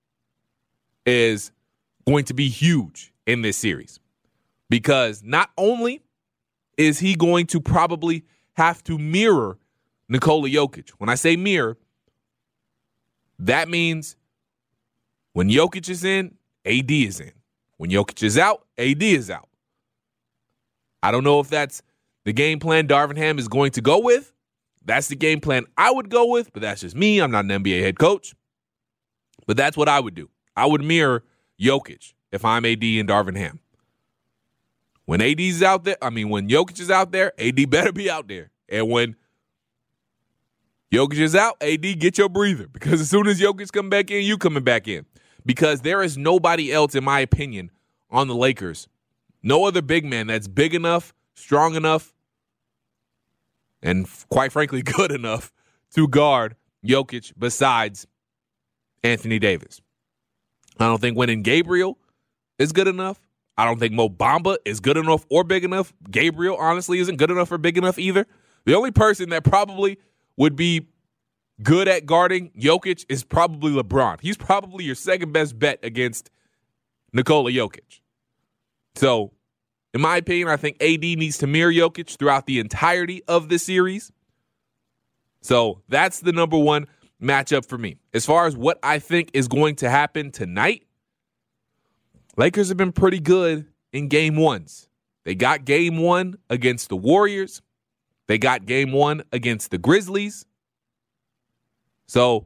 is going to be huge in this series because not only is he going to probably have to mirror Nikola Jokic. When I say mirror, that means when Jokic is in, A D is in. When Jokic is out, A D is out. I don't know if that's the game plan Darvin Ham is going to go with. That's the game plan I would go with, but that's just me. I'm not an N B A head coach. But that's what I would do. I would mirror Jokic if I'm A D and Darvin Ham. When A D's out there, I mean, when Jokic is out there, A D better be out there. And when Jokic is out, A D, get your breather. Because as soon as Jokic come back in, you coming back in. Because there is nobody else, in my opinion, on the Lakers. No other big man that's big enough, strong enough, and quite frankly, good enough to guard Jokic besides Anthony Davis. I don't think Wenyen Gabriel is good enough. I don't think Mo Bamba is good enough or big enough. Gabriel, honestly, isn't good enough or big enough either. The only person that probably would be good at guarding Jokic is probably LeBron. He's probably your second best bet against Nikola Jokic. So, in my opinion, I think A D needs to mirror Jokic throughout the entirety of the series. So, that's the number one matchup for me. As far as what I think is going to happen tonight, Lakers have been pretty good in game ones. They got game one against the Warriors. They got game one against the Grizzlies. So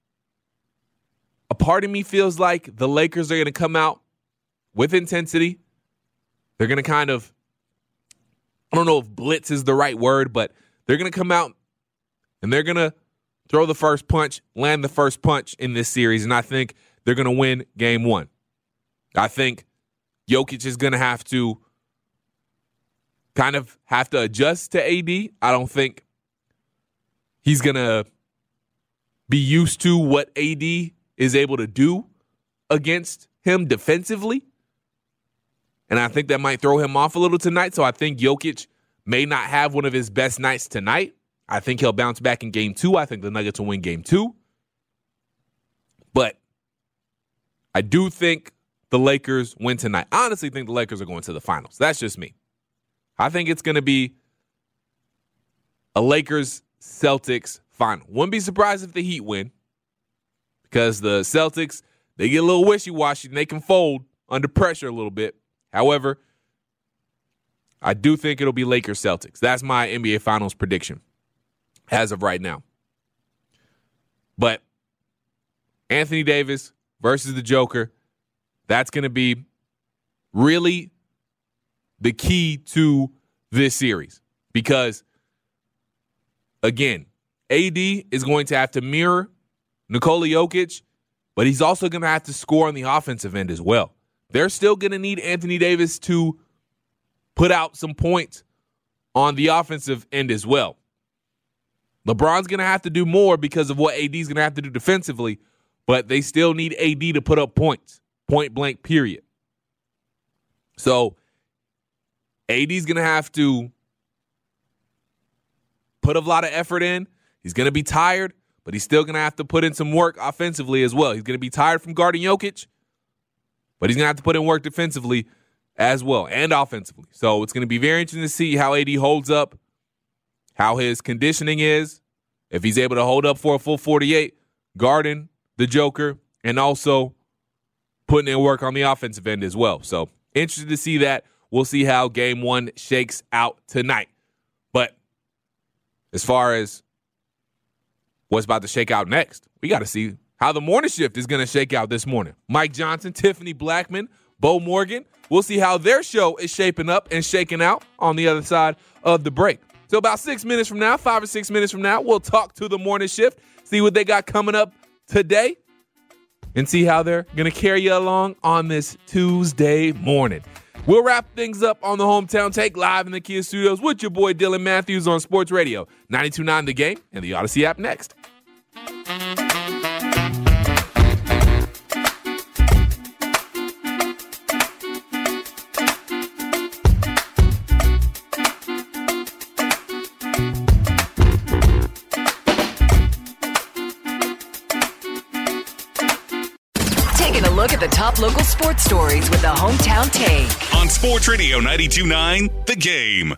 a part of me feels like the Lakers are going to come out with intensity. They're going to kind of, I don't know if blitz is the right word, but they're going to come out and they're going to throw the first punch, land the first punch in this series, and I think they're going to win game one. I think Jokic is going to have to kind of have to adjust to A D. I don't think he's going to be used to what A D is able to do against him defensively. And I think that might throw him off a little tonight. So I think Jokic may not have one of his best nights tonight. I think he'll bounce back in game two. I think the Nuggets will win game two. But I do think the Lakers win tonight. I honestly think the Lakers are going to the finals. That's just me. I think it's going to be a Lakers-Celtics final. Wouldn't be surprised if the Heat win, because the Celtics, they get a little wishy-washy and they can fold under pressure a little bit. However, I do think it'll be Lakers-Celtics. That's my N B A Finals prediction as of right now. But Anthony Davis versus the Joker, that's going to be really the key to this series. Because, again, A D is going to have to mirror Nikola Jokic, but he's also going to have to score on the offensive end as well. They're still going to need Anthony Davis to put out some points on the offensive end as well. LeBron's going to have to do more because of what A D's going to have to do defensively, but they still need A D to put up points, point blank, period. So A D's going to have to put a lot of effort in. He's going to be tired, but he's still going to have to put in some work offensively as well. He's going to be tired from guarding Jokic, but he's going to have to put in work defensively as well and offensively. So it's going to be very interesting to see how A D holds up, how his conditioning is, if he's able to hold up for a full forty-eight, guarding the Joker, and also putting in work on the offensive end as well. So interested to see that. We'll see how game one shakes out tonight. But as far as what's about to shake out next, we got to see how the morning shift is going to shake out this morning. Mike Johnson, Tiffany Blackman, Bo Morgan. We'll see how their show is shaping up and shaking out on the other side of the break. So about six minutes from now, five or six minutes from now, we'll talk to the morning shift, see what they got coming up today, and see how they're going to carry you along on this Tuesday morning. We'll wrap things up on the Hometown Take live in the Kia Studios with your boy Dylan Matthews on Sports Radio ninety-two point nine The Game and the Odyssey app next. Look at the top local sports stories with the Hometown Take on Sports Radio ninety-two point nine The Game.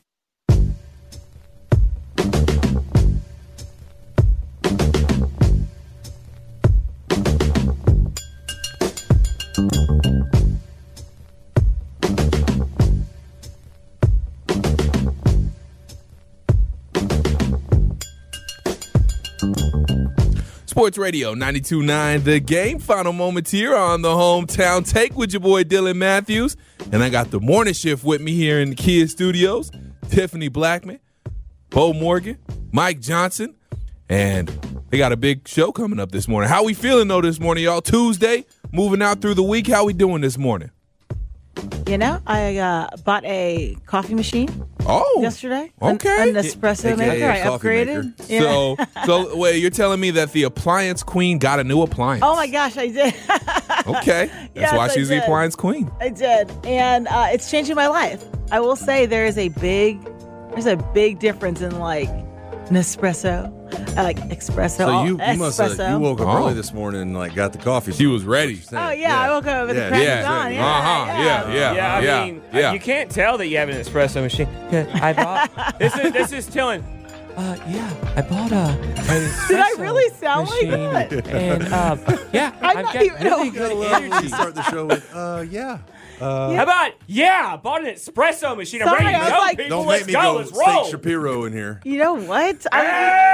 Sports Radio ninety-two point nine The Game. Final moments here on the Hometown Take with your boy Dylan Matthews. And I got the morning shift with me here in the Kia Studios. Tiffany Blackman, Bo Morgan, Mike Johnson. And they got a big show coming up this morning. How we feeling, though, this morning, y'all? Tuesday, moving out through the week. How we doing this morning? You know, I uh, bought a coffee machine. Oh, yesterday. Okay, an, an espresso maker. I upgraded. Maker. Yeah. So, so wait, you're telling me that the appliance queen got a new appliance? Oh my gosh, I did. Okay, that's yes, why she's I the appliance queen. I did, and uh, it's changing my life. I will say there is a big, there's a big difference in like Nespresso, uh, like espresso. So you, you must have, espresso. you woke up Oh. early this morning and like got the coffee. She was ready. Oh yeah, I woke up with Yeah, the crack yeah, on. yeah. Yeah, Uh-huh, yeah, yeah, Yeah, I yeah, mean, yeah. you can't tell that you have an espresso machine. Yeah, I bought. this is this is telling. Uh, yeah, I bought a. a Did I really sound machine, like that? And um, yeah, I'm I've not got even- really no. good I love when energy. you start the show with, uh, yeah. Uh, How about, yeah, I bought an espresso machine. I'm Sorry, ready to I was go, like- people. Don't Let's make me go. go Let's Steak roll. Shapiro in here. You know what? I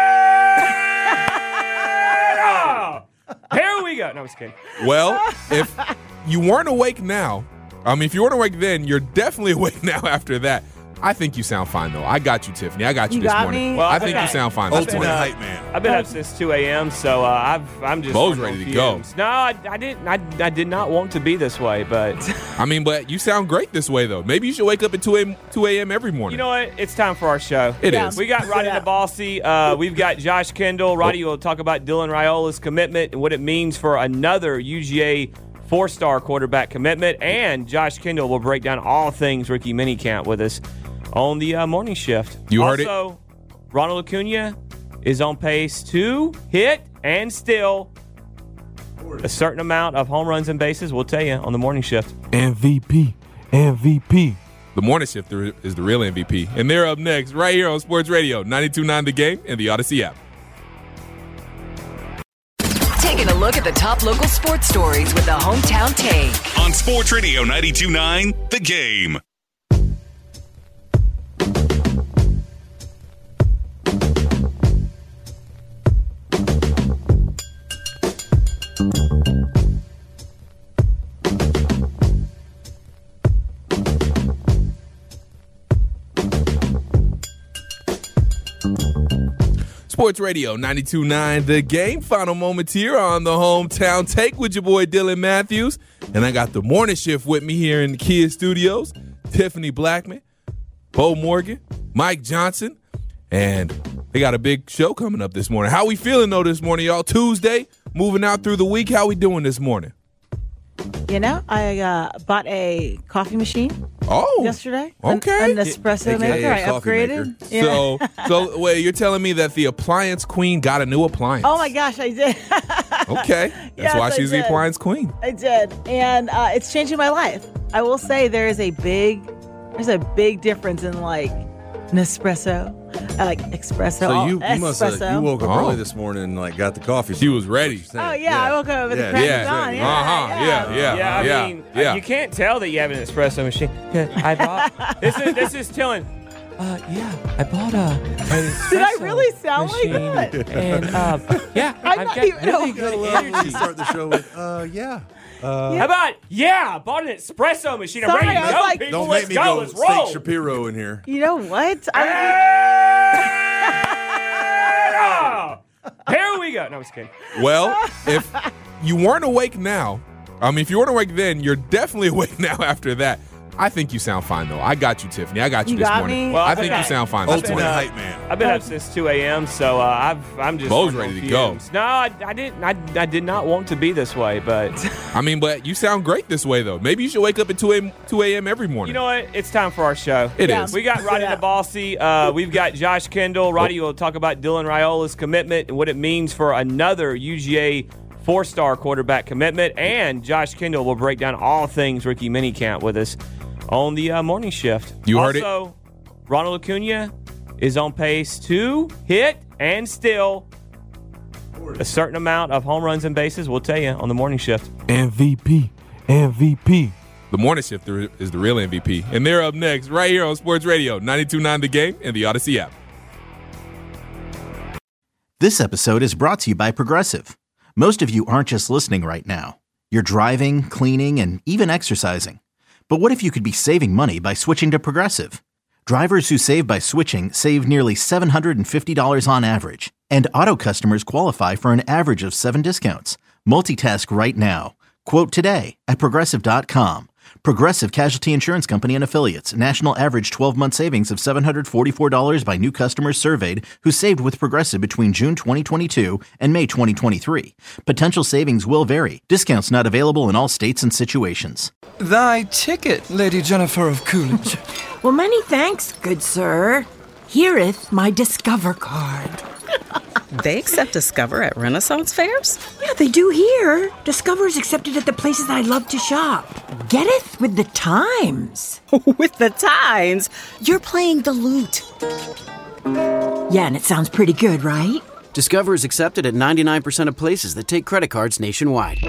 Ah! Here we go. No, I'm just kidding. Well, if you weren't awake now, I mean, if you weren't awake then, you're definitely awake now after that. I think you sound fine, though. I got you, Tiffany. I got you, You this got morning. me? Well, I Okay. think you sound fine I've this been, morning. uh, Hype man. I've been up since two a.m., so uh, I've, I'm just. Bo's running ready on to go. fumes. No, I, I didn't. I, I did not want to be this way, but I mean, but you sound great this way, though. Maybe you should wake up at two a.m. every morning. you know what? It's time for our show. It yeah. is. We got Roddy Yeah. the Bossy. Uh, we've got Josh Kendall. Roddy will talk about Dylan Raiola's commitment and what it means for another U G A four-star quarterback commitment. And Josh Kendall will break down all things rookie minicamp with us on the uh, morning shift. You heard it. Also, Ronald Acuna is on pace to hit and still a certain amount of home runs and bases. We'll tell you on the morning shift. M V P. M V P. The morning shift is the real M V P. And they're up next right here on Sports Radio, ninety-two point nine The Game and the Odyssey app. Taking a look at the top local sports stories with the Hometown Take. On Sports Radio ninety-two point nine The Game. Sports Radio ninety-two point nine The Game. Final moments here on the Hometown Take with your boy Dylan Matthews. And I got the morning shift with me here in the Kia Studios. Tiffany Blackman, Bo Morgan, Mike Johnson. And they got a big show coming up this morning. How we feeling, though, this morning, y'all? Tuesday, moving out through the week. How we doing this morning? You know, I uh, bought a coffee machine Oh, yesterday. okay. An, an espresso A K A maker. I coffee upgraded. maker. Yeah. So, so wait, you're telling me that the appliance queen got a new appliance? Oh my gosh, I did. Okay. That's Yes, why I she's the did. appliance queen. I did, and uh, it's changing my life. I will say there is a big, there's a big difference in like Nespresso, I like espresso. So you, oh, you must have, espresso. you woke up Oh. early this morning and like got the coffee. She was ready. Oh yeah, I woke up with Yeah, the crack yeah, of dawn. Yeah, uh-huh, yeah, yeah. Yeah, I yeah, mean, yeah. you can't tell that you have an espresso machine. I bought this is this is telling. Uh, yeah, I bought a. an Did I espresso really sound like machine, that? And uh, yeah, I'm I've not got even- really no. good Gotta love when energy. you start the show with, uh, yeah. Uh, How about yeah? I bought an espresso machine. I'm Sorry, ready to I was go, like- people. Don't Let's make me go. go Let's Steak roll. Shapiro in here. You know what? I, Ah! Here we go. No, I'm just kidding. Well, if you weren't awake now, I mean, if you weren't awake then, you're definitely awake now after that. I think you sound fine, though. I got you, Tiffany. I got you, You this got morning. me? I Well, think okay. you sound fine this Ultimate morning. hype man. I've been up since two a.m., so uh, I've, I'm just. Bo's running ready on to go. fumes. No, I, I didn't. I, I did not want to be this way, but I mean, but you sound great this way, though. Maybe you should wake up at two a.m. every morning. you know what? It's time for our show. It Yeah. is. We got Roddy Yeah. the Bossy. Uh, we've got Josh Kendall. Roddy will talk about Dylan Raiola's commitment and what it means for another U G A four-star quarterback commitment. And Josh Kendall will break down all things rookie minicamp with us on the uh, morning shift. You heard it. Also, Ronald Acuna is on pace to hit and still a certain amount of home runs and bases. We'll tell you on the morning shift. M V P. M V P. The morning shift is the real M V P. And they're up next right here on Sports Radio, ninety-two point nine The Game and the Odyssey app. This episode is brought to you by Progressive. Most of you aren't just listening right now. You're driving, cleaning, and even exercising. But what if you could be saving money by switching to Progressive? Drivers who save by switching save nearly seven hundred fifty dollars on average. And auto customers qualify for an average of seven discounts. Multitask right now. Quote today at Progressive dot com. Progressive Casualty Insurance Company and Affiliates. National average twelve-month savings of seven hundred forty-four dollars by new customers surveyed who saved with Progressive between June twenty twenty-two and May twenty twenty-three. Potential savings will vary. Discounts not available in all states and situations. Thy ticket, Lady Jennifer of Coolidge. Well, many thanks, good sir. Hereeth my Discover card. They accept Discover at Renaissance fairs? Yeah, they do here. Discover's accepted at the places I love to shop. Getteth with the times. With the times? You're playing the lute. Yeah, and it sounds pretty good, right? Discover is accepted at ninety-nine percent of places that take credit cards nationwide.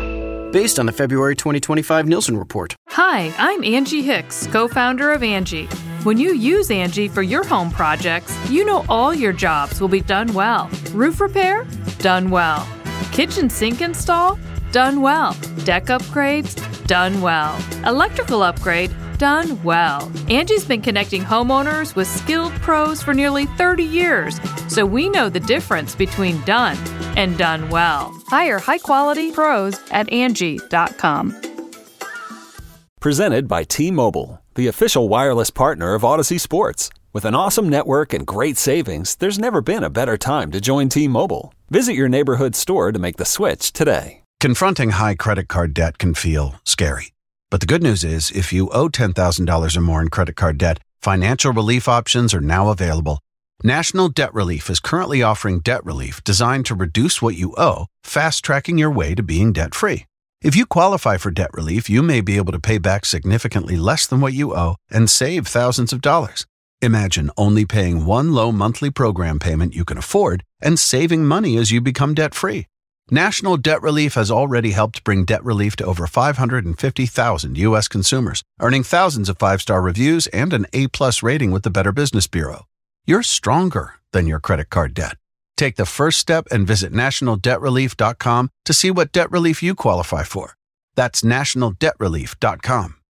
based on the February twenty twenty-five Nielsen report. Hi, I'm Angie Hicks, co-founder of Angie. When you use Angie for your home projects, you know all your jobs will be done well. Roof repair? Done well. Kitchen sink install? Done well. Deck upgrades? Done well. Electrical upgrade? Done well. Angie's been connecting homeowners with skilled pros for nearly thirty years, so we know the difference between done and done well. Hire high-quality pros at Angie dot com. Presented by T-Mobile, the official wireless partner of Odyssey Sports. With an awesome network and great savings, there's never been a better time to join T-Mobile. Visit your neighborhood store to make the switch today. Confronting high credit card debt can feel scary. But the good news is, if you owe ten thousand dollars or more in credit card debt, financial relief options are now available. National Debt Relief is currently offering debt relief designed to reduce what you owe, fast-tracking your way to being debt-free. If you qualify for debt relief, you may be able to pay back significantly less than what you owe and save thousands of dollars. Imagine only paying one low monthly program payment you can afford and saving money as you become debt-free. National Debt Relief has already helped bring debt relief to over five hundred fifty thousand U S consumers, earning thousands of five-star reviews and an A-plus rating with the Better Business Bureau. You're stronger than your credit card debt. Take the first step and visit national debt relief dot com to see what debt relief you qualify for. That's national debt relief dot com.